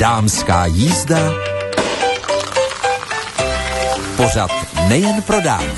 Dámská jízda. Pořad nejen pro dámy.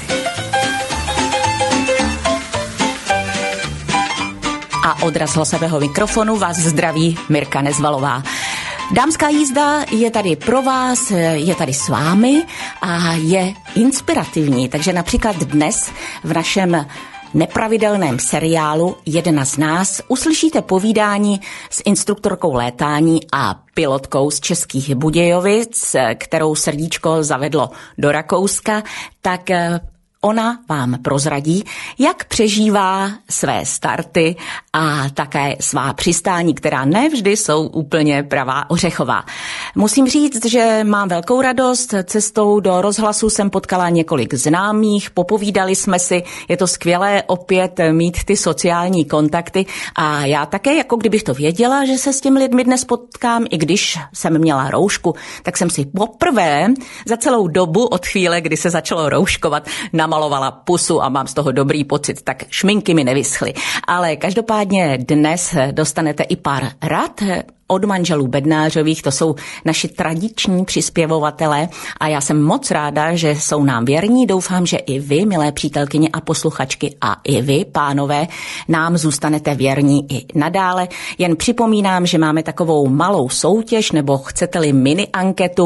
A od rozhlasového mikrofonu vás zdraví Mirka Nezvalová. Dámská jízda je tady pro vás, je tady s vámi a je inspirativní. Takže například dnes v našem nepravidelném seriálu Jedna z nás uslyšíte povídání s instruktorkou létání a pilotkou z Českých Budějovic, kterou srdíčko zavedlo do Rakouska, tak ona vám prozradí, jak přežívá své starty a také svá přistání, která nevždy jsou úplně pravá ořechová. Musím říct, že mám velkou radost. Cestou do rozhlasu jsem potkala několik známých, popovídali jsme si, je to skvělé opět mít ty sociální kontakty a já také, jako kdybych to věděla, že se s těmi lidmi dnes potkám, i když jsem měla roušku, tak jsem si poprvé za celou dobu od chvíle, kdy se začalo rouškovat, namalovala pusu a mám z toho dobrý pocit, tak šminky mi nevyschly. Ale každopádně dnes dostanete i pár rad od manželů Bednářových, to jsou naši tradiční přispěvovatelé a já jsem moc ráda, že jsou nám věrní. Doufám, že i vy, milé přítelkyně a posluchačky, a i vy, pánové, nám zůstanete věrní i nadále. Jen připomínám, že máme takovou malou soutěž, nebo chcete-li mini anketu,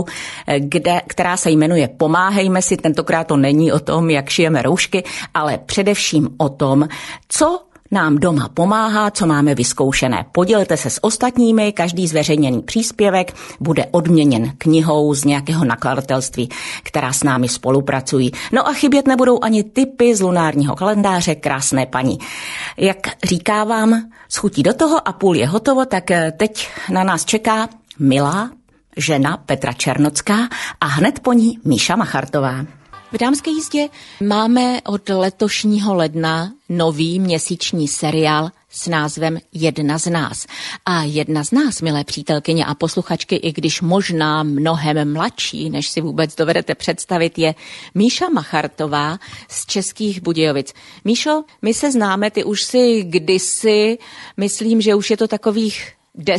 která se jmenuje Pomáhejme si. Tentokrát to není o tom, jak šijeme roušky, ale především o tom, co nám doma pomáhá, co máme vyzkoušené. Podělte se s ostatními, každý zveřejněný příspěvek bude odměněn knihou z nějakého nakladatelství, která s námi spolupracují. No a chybět nebudou ani tipy z lunárního kalendáře Krásné paní. Jak říkávám, s chutí do toho a půl je hotovo, tak teď na nás čeká milá žena Petra Černocká a hned po ní Míša Machartová. V Dámské jízdě máme od letošního ledna nový měsíční seriál s názvem Jedna z nás. A jedna z nás, milé přítelkyně a posluchačky, i když možná mnohem mladší, než si vůbec dovedete představit, je Míša Machartová z Českých Budějovic. Míšo, my se známe, ty už si kdysi, myslím, že už je to takových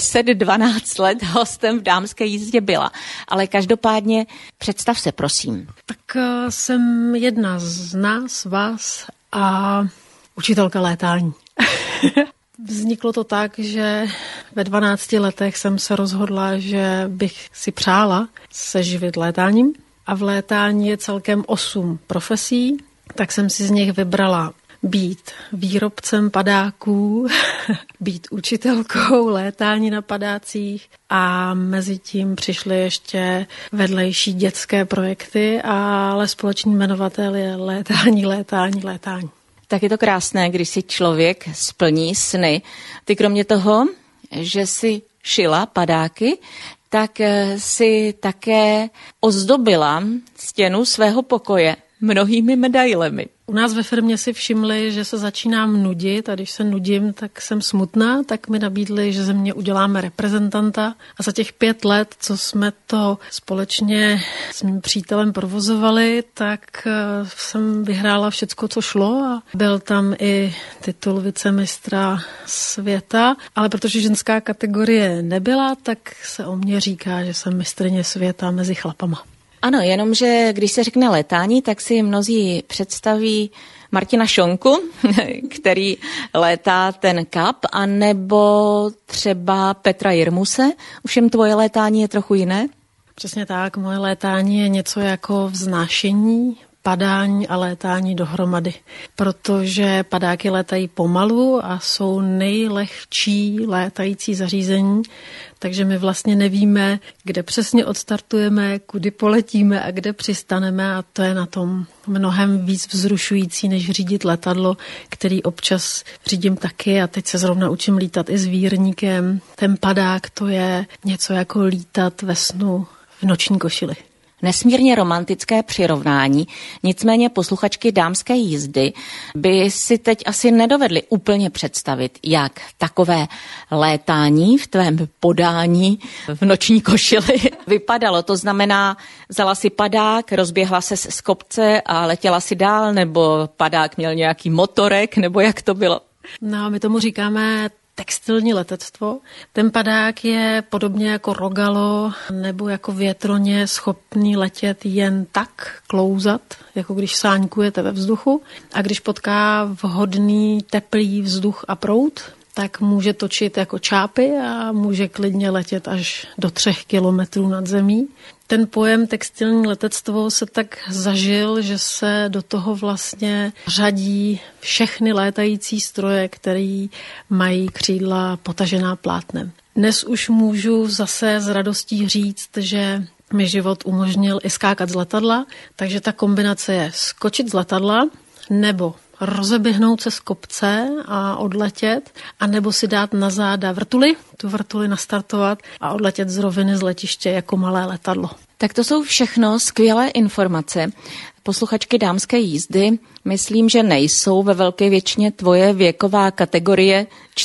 10-12 let hostem v Dámské jízdě byla. Ale každopádně představ se, prosím. Tak jsem jedna z nás, vás a učitelka létání. Vzniklo to tak, že ve 12 letech jsem se rozhodla, že bych si přála se živit létáním. A v létání je celkem 8 profesí, tak jsem si z nich vybrala být výrobcem padáků, být učitelkou létání na padácích a mezi tím přišly ještě vedlejší dětské projekty, ale společný jmenovatel je létání. Tak je to krásné, když si člověk splní sny. Ty kromě toho, že si šila padáky, tak si také ozdobila stěnu svého pokoje mnohými medailemi. U nás ve firmě si všimli, že se začínám nudit a když se nudím, tak jsem smutná, tak mi nabídli, že ze mě uděláme reprezentanta a za těch 5 let, co jsme to společně s mým přítelem provozovali, tak jsem vyhrála všecko, co šlo a byl tam i titul vicemistra světa, ale protože ženská kategorie nebyla, tak se o mě říká, že jsem mistryně světa mezi chlapama. Ano, jenomže když se řekne létání, tak si mnozí představí Martina Šonku, který létá ten kap, anebo třeba Petra Jirmuse. Ovšem tvoje létání je trochu jiné? Přesně tak, moje létání je něco jako vznášení, padání a létání dohromady, protože padáky létají pomalu a jsou nejlehčí létající zařízení, takže my vlastně nevíme, kde přesně odstartujeme, kudy poletíme a kde přistaneme a to je na tom mnohem víc vzrušující, než řídit letadlo, který občas řídím taky a teď se zrovna učím lítat i s vírníkem. Ten padák to je něco jako lítat ve snu v noční košili. Nesmírně romantické přirovnání, nicméně posluchačky Dámské jízdy by si teď asi nedovedly úplně představit, jak takové létání v tvém podání v noční košili vypadalo. To znamená, vzala si padák, rozběhla se z kopce a letěla si dál, nebo padák měl nějaký motorek, nebo jak to bylo? No, my tomu říkáme textilní letectvo. Ten padák je podobně jako rogalo nebo jako větroně schopný letět jen tak, klouzat, jako když sáňkujete ve vzduchu. A když potká vhodný teplý vzduch a proud, tak může točit jako čápy a může klidně letět až do 3 kilometrů nad zemí. Ten pojem textilní letectvo se tak zažil, že se do toho vlastně řadí všechny létající stroje, které mají křídla potažená plátnem. Dnes už můžu zase s radostí říct, že mi život umožnil i skákat z letadla, takže ta kombinace je skočit z letadla nebo rozeběhnout se z kopce a odletět, anebo si dát na záda tu vrtuli nastartovat a odletět z roviny z letiště jako malé letadlo. Tak to jsou všechno skvělé informace. Posluchačky dámské jízdy, myslím, že nejsou ve velké většině tvoje věková kategorie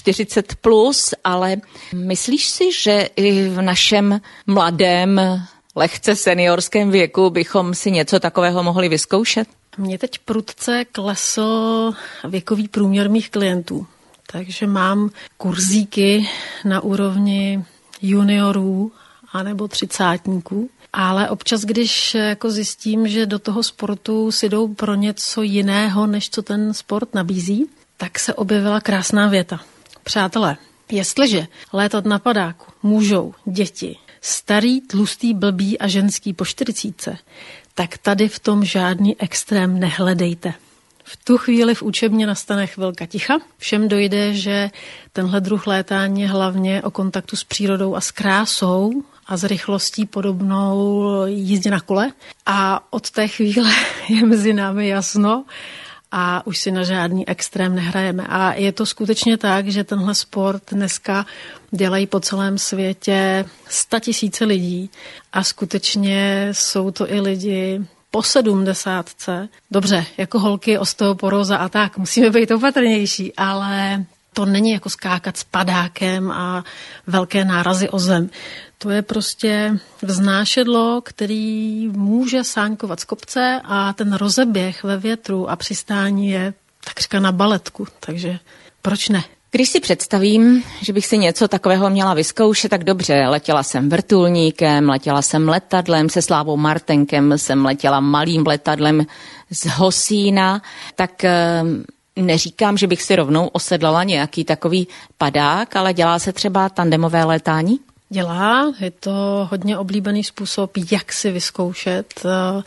40+, ale myslíš si, že i v našem mladém, lehce seniorském věku bychom si něco takového mohli vyzkoušet? Mně teď prudce klesl věkový průměr mých klientů, takže mám kurzíky na úrovni juniorů anebo 30. Ale občas, když jako zjistím, že do toho sportu si jdou pro něco jiného, než co ten sport nabízí, tak se objevila krásná věta. Přátelé, jestliže létat na padáku můžou děti, starý, tlustý, blbý a ženský po 40, tak tady v tom žádný extrém nehledejte. V tu chvíli v učebně nastane chvilka ticha. Všem dojde, že tenhle druh létání je hlavně o kontaktu s přírodou a s krásou a s rychlostí podobnou jízdě na kole. A od té chvíle je mezi námi jasno a už si na žádný extrém nehrajeme. A je to skutečně tak, že tenhle sport dneska dělají po celém světě 100 000 lidí a skutečně jsou to i lidi po 70. Dobře, jako holky, osteoporóza a tak, musíme být opatrnější, ale to není jako skákat s padákem a velké nárazy o zem. To je prostě vznášedlo, který může sáňkovat z kopce a ten rozeběh ve větru a přistání je takřka na baletku, takže proč ne? Když si představím, že bych si něco takového měla vyzkoušet, tak dobře, letěla jsem vrtulníkem, letěla jsem letadlem, se Slávou Martenkem jsem letěla malým letadlem z Hosína, tak neříkám, že bych si rovnou osedlala nějaký takový padák, ale dělá se třeba tandemové létání? Dělá, je to hodně oblíbený způsob, jak si vyzkoušet.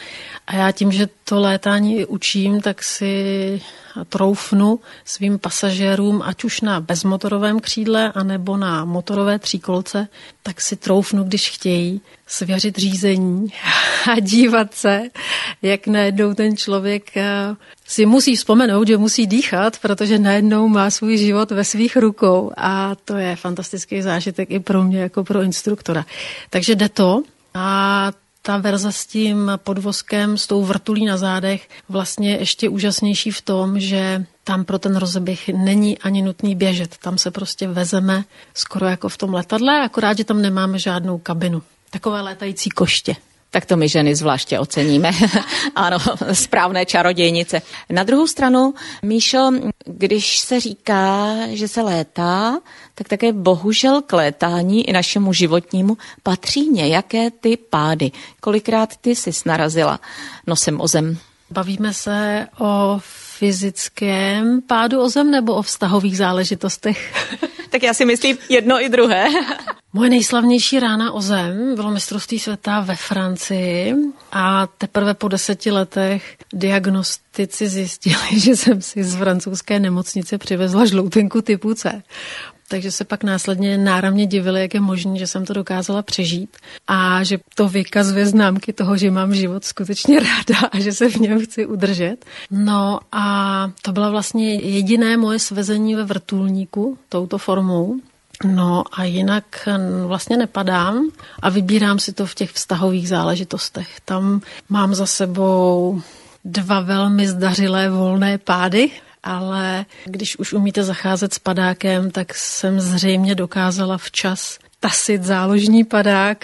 A já tím, že to létání učím, tak si troufnu svým pasažérům, ať už na bezmotorovém křídle, anebo na motorové tříkolce, tak si troufnu, když chtějí, svěřit řízení a dívat se, jak najednou ten člověk si musí vzpomenout, že musí dýchat, protože najednou má svůj život ve svých rukou a to je fantastický zážitek i pro mě, jako pro instruktora. Takže jde to a ta verze s tím podvozkem, s tou vrtulí na zádech, vlastně ještě úžasnější v tom, že tam pro ten rozeběh není ani nutný běžet. Tam se prostě vezeme skoro jako v tom letadle, akorát, že tam nemáme žádnou kabinu. Takové létající koště. Tak to my ženy zvláště oceníme. Ano, správné čarodějnice. Na druhou stranu, Míšo, když se říká, že se létá, tak také bohužel k létání i našemu životnímu patří nějaké ty pády. Kolikrát ty jsi narazila nosem o zem? Bavíme se o fyzickém pádu o zem nebo o vztahových záležitostech? Tak já si myslím jedno i druhé. Moje nejslavnější rána o zem bylo mistrovství světa ve Francii a teprve po 10 letech diagnostici zjistili, že jsem si z francouzské nemocnice přivezla žloutenku typu C. Takže se pak následně náramně divili, jak je možné, že jsem to dokázala přežít a že to vykazuje známky toho, že mám život skutečně ráda a že se v něm chci udržet. No a to byla vlastně jediné moje svezení ve vrtulníku touto formou. No a jinak vlastně nepadám a vybírám si to v těch vztahových záležitostech. Tam mám za sebou 2 velmi zdařilé volné pády, ale když už umíte zacházet s padákem, tak jsem zřejmě dokázala včas tasit záložní padák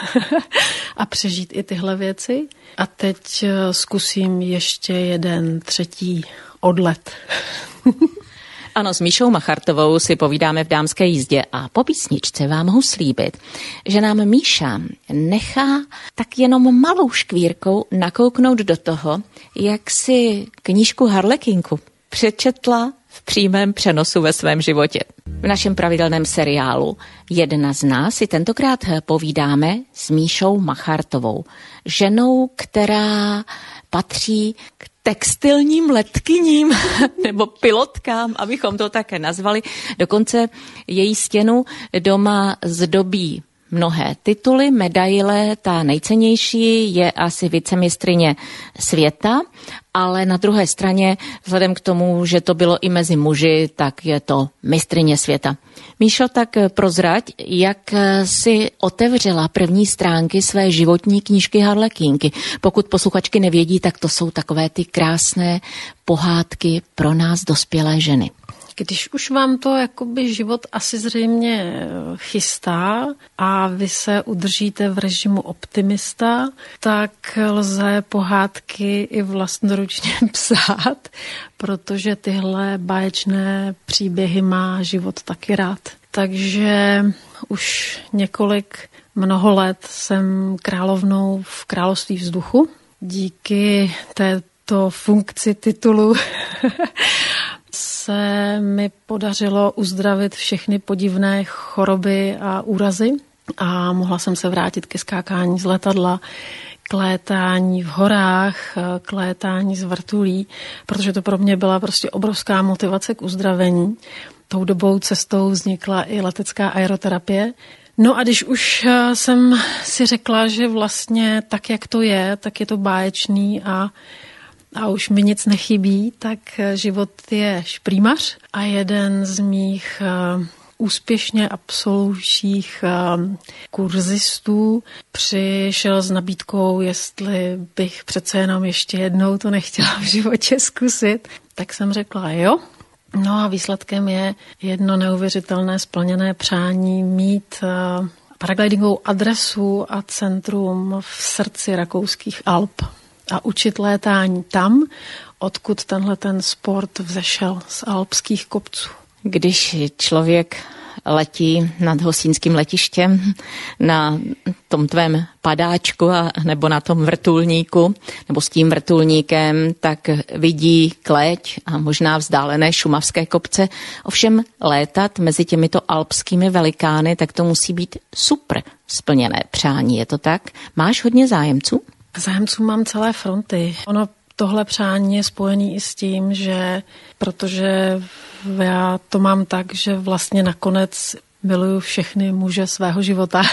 a přežít i tyhle věci. A teď zkusím ještě jeden 3. odlet. Ano, s Míšou Machartovou si povídáme v Dámské jízdě a po písničce vám mohu slíbit, že nám Míša nechá tak jenom malou škvírkou nakouknout do toho, jak si knížku Harlekinku přečetla v přímém přenosu ve svém životě. V našem pravidelném seriálu Jedna z nás si tentokrát povídáme s Míšou Machartovou, ženou, která patří k textilním letkyním nebo pilotkám, abychom to také nazvali. Dokonce její stěnu doma zdobí mnohé tituly, medaile, ta nejcennější je asi vicemistryně světa, ale na druhé straně, vzhledem k tomu, že to bylo i mezi muži, tak je to mistryně světa. Míšo, tak prozrať, jak si otevřela první stránky své životní knížky Harlekinky. Pokud posluchačky nevědí, tak to jsou takové ty krásné pohádky pro nás dospělé ženy. Když už vám to jakoby život asi zřejmě chystá a vy se udržíte v režimu optimista, tak lze pohádky i vlastnoručně psát, protože tyhle báječné příběhy má život taky rád. Takže už mnoho let jsem královnou v království vzduchu. Díky této funkci titulu se mi podařilo uzdravit všechny podivné choroby a úrazy a mohla jsem se vrátit ke skákání z letadla, k létání v horách, k létání z vrtulí, protože to pro mě byla prostě obrovská motivace k uzdravení. Tou dobou cestou vznikla i letecká aeroterapie. No a když už jsem si řekla, že vlastně tak, jak to je, tak je to báječný a už mi nic nechybí, tak život je šprýmař a jeden z mých úspěšně absolvujících kurzistů přišel s nabídkou, jestli bych přece jenom ještě jednou to nechtěla v životě zkusit. Tak jsem řekla jo. No a výsledkem je jedno neuvěřitelné splněné přání mít paraglidingovou adresu a centrum v srdci rakouských Alp a učit létání tam, odkud tenhle ten sport vzešel z alpských kopců. Když člověk letí nad hosínským letištěm na tom tvém padáčku nebo na tom vrtulníku, nebo s tím vrtulníkem, tak vidí kleť a možná vzdálené šumavské kopce. Ovšem létat mezi těmito alpskými velikány, tak to musí být super splněné přání. Je to tak? Máš hodně zájemců? Zájemců mám celé fronty. Ono tohle přání je spojený i s tím, že protože já to mám tak, že vlastně nakonec miluju všechny muže svého života.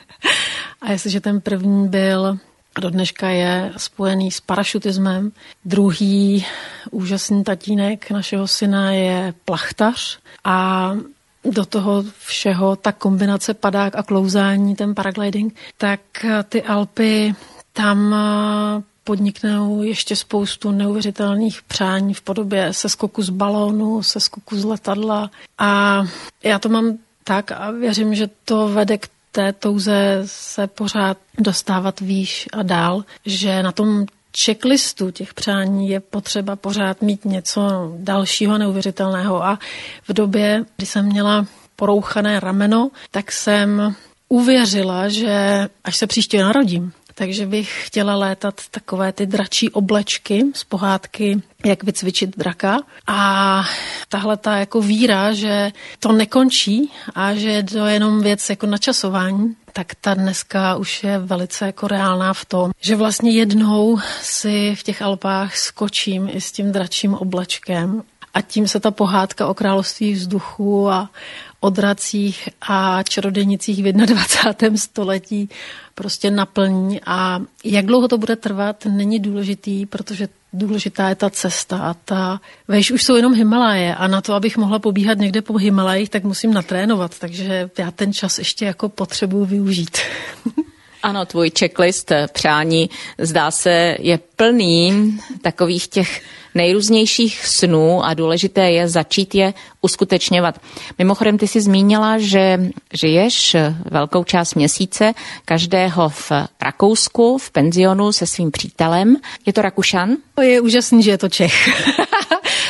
A jestliže ten první byl a do dneška je spojený s parašutismem, druhý úžasný tatínek našeho syna je plachtař a do toho všeho ta kombinace padák a klouzání, ten paragliding, tak ty Alpy tam podniknou ještě spoustu neuvěřitelných přání v podobě seskoku z balónu, seskoku z letadla. A já to mám tak a věřím, že to vede k té touze se pořád dostávat výš a dál, že na tom checklistu těch přání je potřeba pořád mít něco dalšího neuvěřitelného. A v době, kdy jsem měla porouchané rameno, tak jsem uvěřila, že až se příště narodím, takže bych chtěla létat takové ty dračí oblečky z pohádky Jak vycvičit draka. A tahle ta jako víra, že to nekončí a že je to jenom věc jako načasování, tak ta dneska už je velice jako reálná v tom, že vlastně jednou si v těch Alpách skočím i s tím dračím oblečkem a tím se ta pohádka o království vzduchu a o dracích a čarodějnicích v 21. století prostě naplní. A jak dlouho to bude trvat, není důležitý, protože důležitá je ta cesta. A vejš už jsou jenom Himaláje a na to, abych mohla pobíhat někde po Himalajích, tak musím natrénovat, takže já ten čas ještě jako potřebuji využít. Ano, tvůj checklist přání, zdá se, je plný takových těch nejrůznějších snů a důležité je začít je uskutečňovat. Mimochodem, ty jsi zmínila, že žiješ velkou část měsíce každého v Rakousku, v penzionu se svým přítelem. Je to Rakušan? To je úžasný, že je to Čech.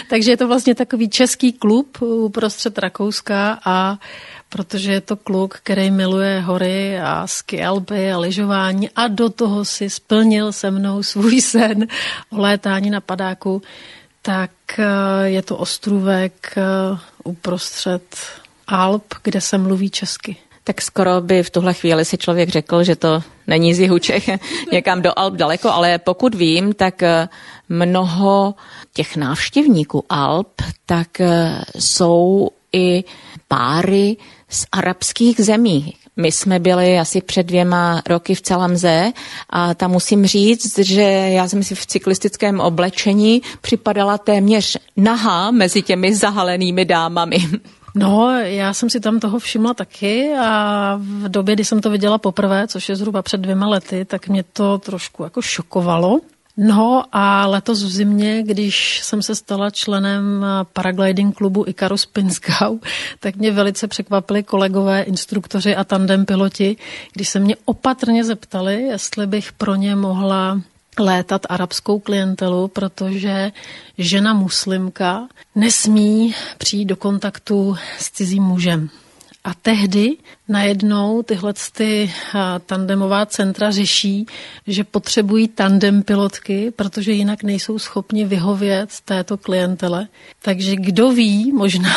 Takže je to vlastně takový český klub uprostřed Rakouska a protože je to kluk, který miluje hory a ski alpy a lyžování a do toho si splnil se mnou svůj sen o létání na padáku, tak je to ostrůvek uprostřed Alp, kde se mluví česky. Tak skoro by v tuhle chvíli si člověk řekl, že to není z jihu Čech někam do Alp daleko, ale pokud vím, tak mnoho těch návštěvníků Alp tak jsou i páry z arabských zemí. My jsme byli asi před 2 roky v Calamze a tam musím říct, že já jsem si v cyklistickém oblečení připadala téměř nahá mezi těmi zahalenými dámami. No, já jsem si tam toho všimla taky a v době, kdy jsem to viděla poprvé, což je zhruba před 2 lety, tak mě to trošku jako šokovalo. No a letos v zimě, když jsem se stala členem paragliding klubu Icarus Pinzgau, tak mě velice překvapili kolegové, instruktoři a tandem piloti, když se mě opatrně zeptali, jestli bych pro ně mohla létat arabskou klientelu, protože žena muslimka nesmí přijít do kontaktu s cizím mužem. A tehdy najednou tyhle tandemová centra řeší, že potřebují tandem pilotky, protože jinak nejsou schopni vyhovět této klientele. Takže kdo ví,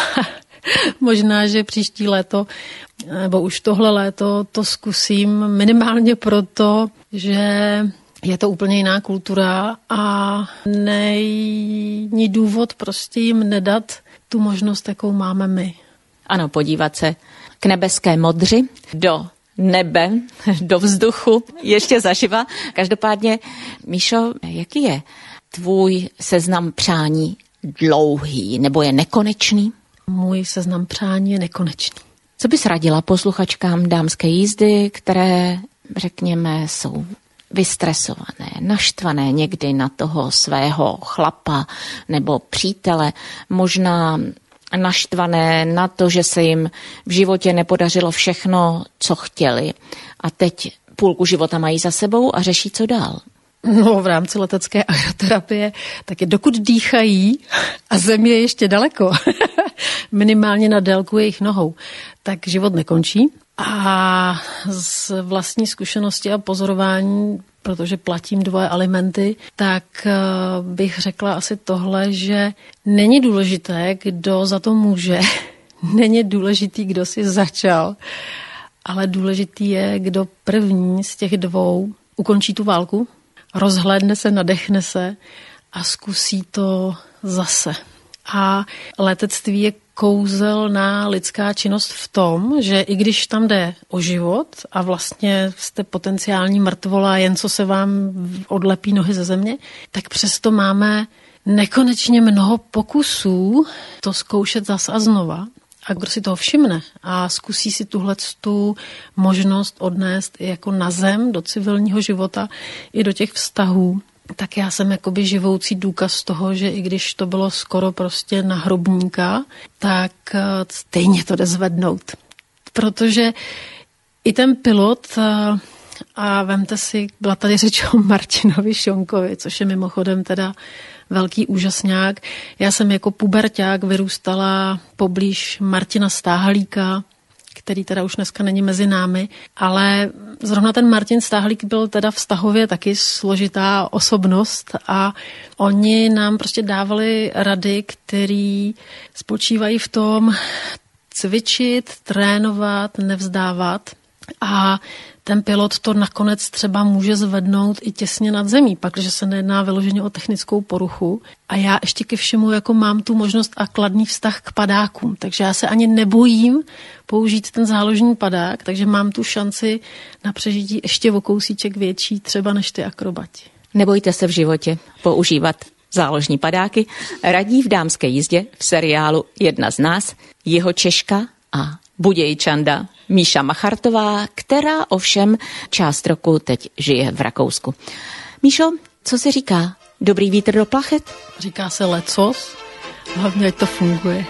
možná, že příští léto, nebo už tohle léto to zkusím minimálně proto, že je to úplně jiná kultura a není důvod prostě jim nedat tu možnost, jakou máme my. Ano, podívat se k nebeské modři, do nebe, do vzduchu, ještě zaživa. Každopádně, Míšo, jaký je tvůj seznam přání dlouhý nebo je nekonečný? Můj seznam přání je nekonečný. Co bys radila posluchačkám dámské jízdy, které, řekněme, jsou vystresované, naštvané někdy na toho svého chlapa nebo přítele, možná naštvané na to, že se jim v životě nepodařilo všechno, co chtěli a teď půlku života mají za sebou a řeší, co dál? No, v rámci letecké aeroterapie taky dokud dýchají a země je ještě daleko, minimálně na délku jejich nohou, tak život nekončí. A z vlastní zkušenosti a pozorování, protože platím 2 alimenty, tak bych řekla asi tohle, že není důležité, kdo za to může, není důležitý, kdo si začal, ale důležitý je, kdo první z těch 2 ukončí tu válku, rozhlédne se, nadechne se a zkusí to zase. A letectví je kouzelná lidská činnost v tom, že i když tam jde o život a vlastně jste potenciální mrtvola, jen co se vám odlepí nohy ze země, tak přesto máme nekonečně mnoho pokusů to zkoušet zas a znova. A kdo si toho všimne a zkusí si tu možnost odnést i jako na zem, do civilního života, i do těch vztahů, tak já jsem jakoby živoucí důkaz toho, že i když to bylo skoro prostě na hrobníka, tak stejně to jde zvednout. Protože i ten pilot, a vemte si, byla tady řeč o Martinovi Šonkovi, což je mimochodem teda velký úžasňák. Já jsem jako puberťák vyrůstala poblíž Martina Stáhlíka, který teda už dneska není mezi námi, ale zrovna ten Martin Stáhlík byl teda vztahově taky složitá osobnost a oni nám prostě dávali rady, které spočívají v tom cvičit, trénovat, nevzdávat a ten pilot to nakonec třeba může zvednout i těsně nad zemí, pak, že se nejedná vyloženě o technickou poruchu. A já ještě ke všemu jako mám tu možnost a kladný vztah k padákům, takže já se ani nebojím použít ten záložní padák, takže mám tu šanci na přežití ještě o kousíček větší třeba než ty akrobati. Nebojte se v životě používat záložní padáky. Radí v dámské jízdě v seriálu Jedna z nás Jihočeška a Budějčanda Míša Machartová, která ovšem část roku teď žije v Rakousku. Míšo, co se říká? Dobrý vítr do plachet? Říká se lecos, hlavně ať to funguje.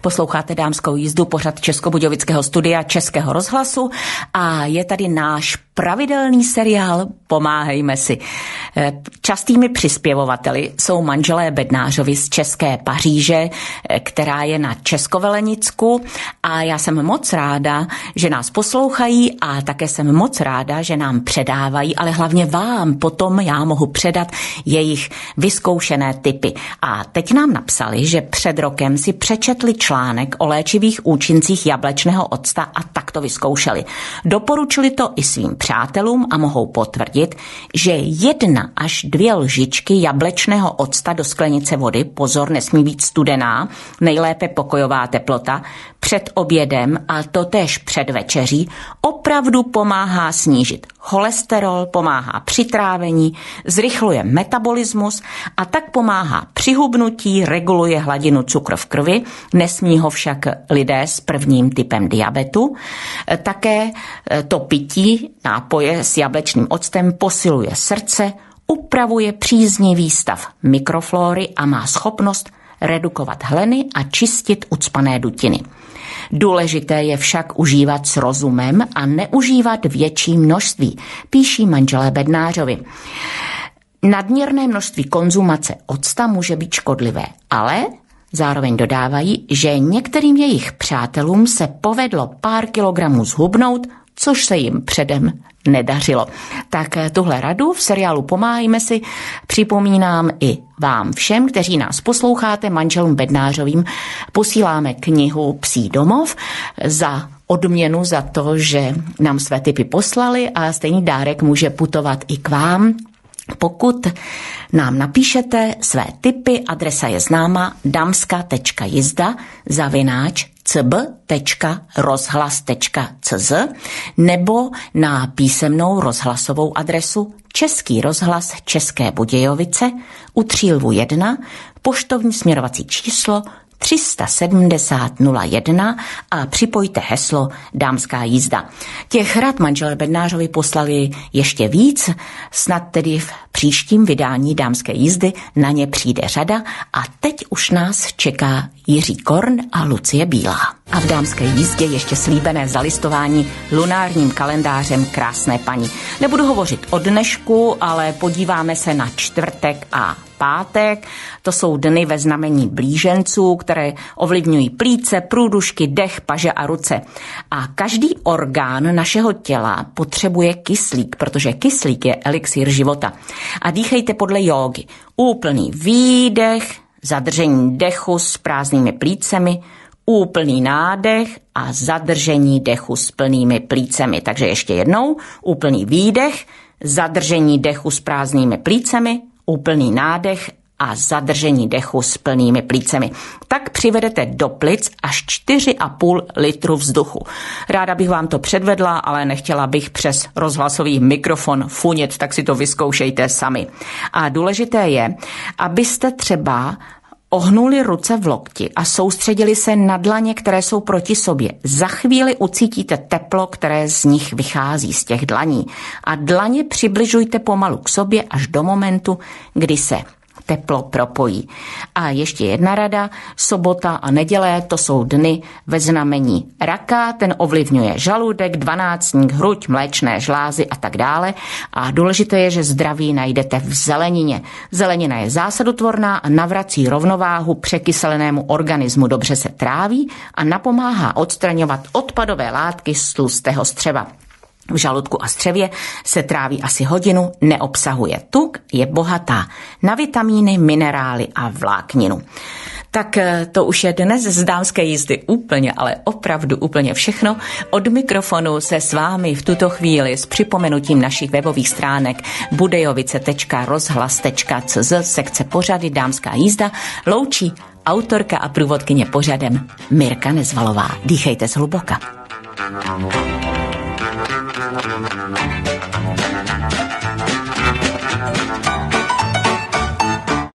Posloucháte dámskou jízdu, pořad Českobudějovického studia Českého rozhlasu a je tady náš pravidelný seriál Pomáhejme si. Častými přispěvovateli jsou manželé Bednářovi z České Paříže, která je na Českovelenicku, a já jsem moc ráda, že nás poslouchají, a také jsem moc ráda, že nám předávají, ale hlavně vám potom já mohu předat jejich vyzkoušené tipy. A teď nám napsali, že před rokem si přečetli článek o léčivých účincích jablečného octa a tak to vyzkoušeli. Doporučili to i svým přátelům a mohou potvrdit, že 1 až 2 lžičky jablečného octa do sklenice vody, pozor, nesmí být studená, nejlépe pokojová teplota, před obědem a totéž před večeří opravdu pomáhá snížit cholesterol, pomáhá při trávení, zrychluje metabolismus a tak pomáhá při hubnutí, reguluje hladinu cukru v krvi, nesmí ho však lidé s prvním typem diabetu. Také to pití nápoje s jablečným octem posiluje srdce, upravuje příznivý stav mikroflóry a má schopnost redukovat hleny a čistit ucpané dutiny. Důležité je však užívat s rozumem a neužívat větší množství, píší manželé Bednářovi. Nadměrné množství konzumace octa může být škodlivé, ale zároveň dodávají, že některým jejich přátelům se povedlo pár kilogramů zhubnout, což se jim předem nedařilo. Tak tuhle radu v seriálu Pomáhejme si připomínám i vám všem, kteří nás posloucháte, manželům Bednářovým. Posíláme knihu Psí domov za odměnu za to, že nám své tipy poslali, a stejný dárek může putovat i k vám. Pokud nám napíšete své tipy, adresa je známa damska.jizda@cb.rozhlas.cz nebo na písemnou rozhlasovou adresu Český rozhlas České Budějovice u Třílvu 1, poštovní směrovací číslo 370 01 a připojte heslo Dámská jízda. Těch rad manželé Bednářovi poslali ještě víc, snad tedy v příštím vydání Dámské jízdy na ně přijde řada, a teď už nás čeká Jiří Korn a Lucie Bílá. A v Dámské jízdě ještě slíbené zalistování lunárním kalendářem Krásné paní. Nebudu hovořit o dnešku, ale podíváme se na čtvrtek a pátek. To jsou dny ve znamení blíženců, které ovlivňují plíce, průdušky, dech, paže a ruce. A každý orgán našeho těla potřebuje kyslík, protože kyslík je elixír života. A dýchejte podle jógy. Úplný výdech, zadržení dechu s prázdnými plícemi, úplný nádech a zadržení dechu s plnými plícemi. Takže ještě jednou, úplný výdech, zadržení dechu s prázdnými plícemi, úplný nádech a zadržení dechu s plnými plícemi. Tak přivedete do plic až 4,5 litru vzduchu. Ráda bych vám to předvedla, ale nechtěla bych přes rozhlasový mikrofon funět, tak si to vyzkoušejte sami. A důležité je, abyste třeba ohnuli ruce v lokti a soustředili se na dlaně, které jsou proti sobě. Za chvíli ucítíte teplo, které z nich vychází, z těch dlaní. A dlaně přibližujte pomalu k sobě až do momentu, kdy se teplo propojí. A ještě jedna rada, sobota a neděle, to jsou dny ve znamení raka, ten ovlivňuje žaludek, dvanáctník, hruď, mléčné žlázy a tak dále. A důležité je, že zdraví najdete v zelenině. Zelenina je zásadotvorná a navrací rovnováhu překyselenému organismu, dobře se tráví a napomáhá odstraňovat odpadové látky z tlustého střeva. V žaludku a střevě se tráví asi hodinu, neobsahuje tuk, je bohatá na vitamíny, minerály a vlákninu. Tak to už je dnes z Dámské jízdy úplně, ale opravdu úplně všechno. Od mikrofonu se s vámi v tuto chvíli s připomenutím našich webových stránek budejovice.rozhlas.cz sekce pořady Dámská jízda loučí autorka a průvodkyně pořadem Mirka Nezvalová. Dýchejte zhluboka.